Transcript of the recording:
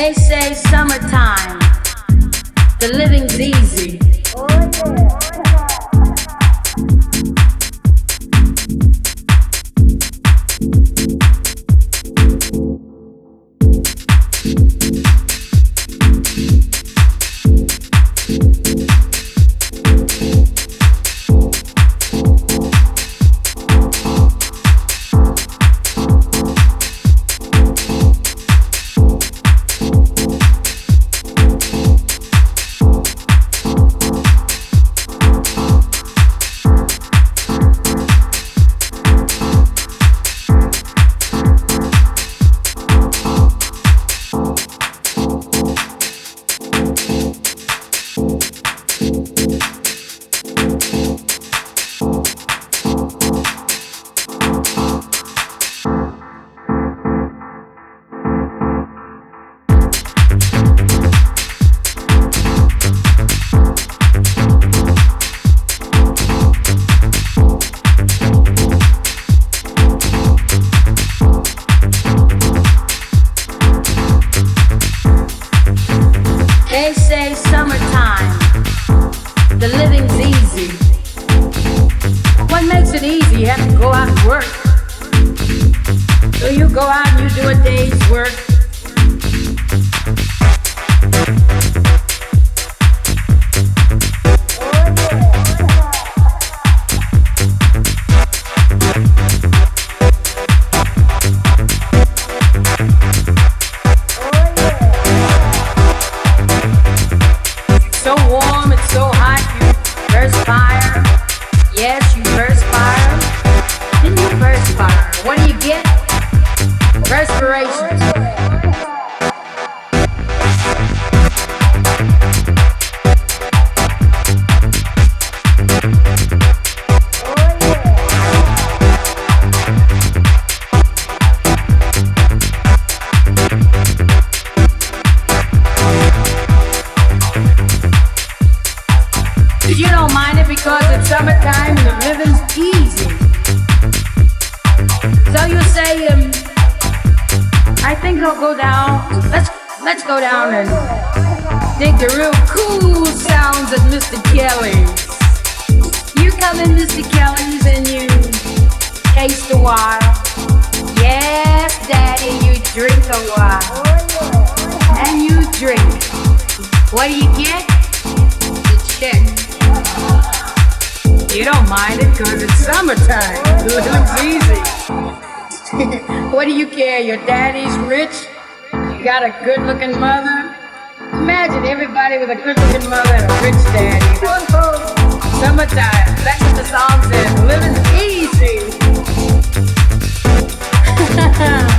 They say summertime, the living's easy. They say summertime, the living's easy. What makes it easy? You have to go out and work. So you go out and you do a day's work. So warm, it's so hot, you perspire. Yes, you perspire. Then you perspire. What do you get? Perspiration. You don't mind it because it's summertime and the living's easy. So you say, I think I'll go down. Let's go down and dig the real cool sounds of Mr. Kelly's. You come in Mr. Kelly's and you taste a while. Yes, Daddy, you drink a while. And you drink. What do you get? The check. You don't mind it because it's summertime. It looks easy. What do you care? Your daddy's rich. You got a good-looking mother. Imagine everybody with a good-looking mother and a rich daddy. Whoa. Summertime. That's what the song says. Living easy.